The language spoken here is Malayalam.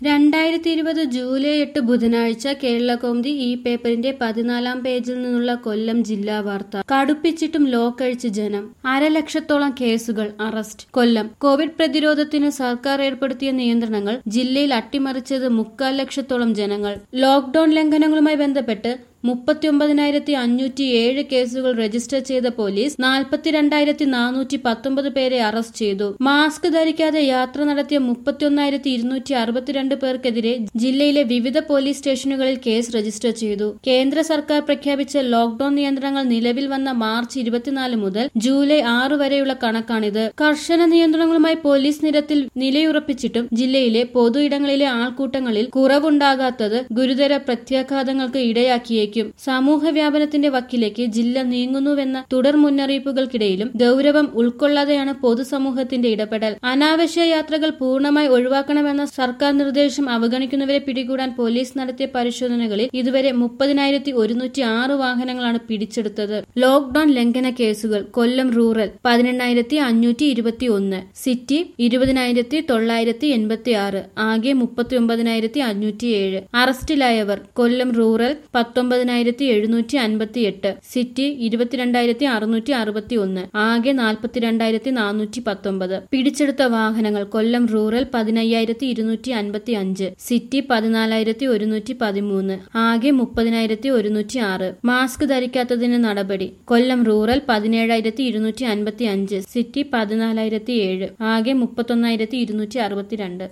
2020 ജൂലൈ 8 ബുധനാഴ്ച കേരളകൗമുദി ഈ പേപ്പറിന്റെ 14-ാം പേജിൽ നിന്നുള്ള കൊല്ലം ജില്ലാ വാർത്ത. കടുപ്പിച്ചിട്ടും ലോക്കഴിച്ച് ജനം. 1,00,000-ത്തോളം കേസുകൾ, അറസ്റ്റ്. കൊല്ലം. കോവിഡ് പ്രതിരോധത്തിന് സർക്കാർ ഏർപ്പെടുത്തിയ നിയന്ത്രണങ്ങൾ ജില്ലയിൽ അട്ടിമറിച്ചത് 3,400,000 ജനങ്ങൾ. ലോക്ഡൌൺ ലംഘനങ്ങളുമായി ബന്ധപ്പെട്ട് 39,507 കേസുകൾ രജിസ്റ്റർ ചെയ്ത പോലീസ് 42,419 പേരെ അറസ്റ്റ് ചെയ്തു. മാസ്ക് ധരിക്കാതെ യാത്ര നടത്തിയ 31,262 പേർക്കെതിരെ ജില്ലയിലെ വിവിധ പോലീസ് സ്റ്റേഷനുകളിൽ കേസ് രജിസ്റ്റർ ചെയ്തു. കേന്ദ്ര സർക്കാർ പ്രഖ്യാപിച്ച ലോക്ഡൌൺ നിയന്ത്രണങ്ങൾ നിലവിൽ വന്ന മാർച്ച് 24 മുതൽ ജൂലൈ 6 വരെയുള്ള കണക്കാണിത്. കർശന നിയന്ത്രണങ്ങളുമായി പോലീസ് നിരത്തിൽ നിലയുറപ്പിച്ചിട്ടും ജില്ലയിലെ പൊതു ഇടങ്ങളിലെ ആൾക്കൂട്ടങ്ങളിൽ കുറവുണ്ടാകാത്തത് ഗുരുതര പ്രത്യാഘാതങ്ങൾക്ക് ഇടയാക്കിയേക്കും. സമൂഹ വ്യാപനത്തിന്റെ വക്കിലേക്ക് ജില്ല നീങ്ങുന്നുവെന്ന തുടർ മുന്നറിയിപ്പുകൾക്കിടയിലും ഗൌരവം ഉൾക്കൊള്ളാതെയാണ് പൊതുസമൂഹത്തിന്റെ ഇടപെടൽ. അനാവശ്യ യാത്രകൾ പൂർണ്ണമായി ഒഴിവാക്കണമെന്ന സർക്കാർ നിർദ്ദേശം അവഗണിക്കുന്നവരെ പിടികൂടാൻ പോലീസ് നടത്തിയ പരിശോധനകളിൽ ഇതുവരെ 30,106 വാഹനങ്ങളാണ് പിടിച്ചെടുത്തത്. ലോക്ഡൌൺ ലംഘന കേസുകൾ. കൊല്ലം റൂറൽ 18,521, സിറ്റി 20,986, ആകെ 39,507. അറസ്റ്റിലായവർ. കൊല്ലം റൂറൽ 19,758, സിറ്റി 22,661, ആകെ 42,419. പിടിച്ചെടുത്ത വാഹനങ്ങൾ. കൊല്ലം റൂറൽ 15,255, സിറ്റി 14,113, ആകെ 30,106. മാസ്ക് ധരിക്കാത്തതിന് നടപടി. കൊല്ലം റൂറൽ 17,255, സിറ്റി 14,007, ആകെ 31,262.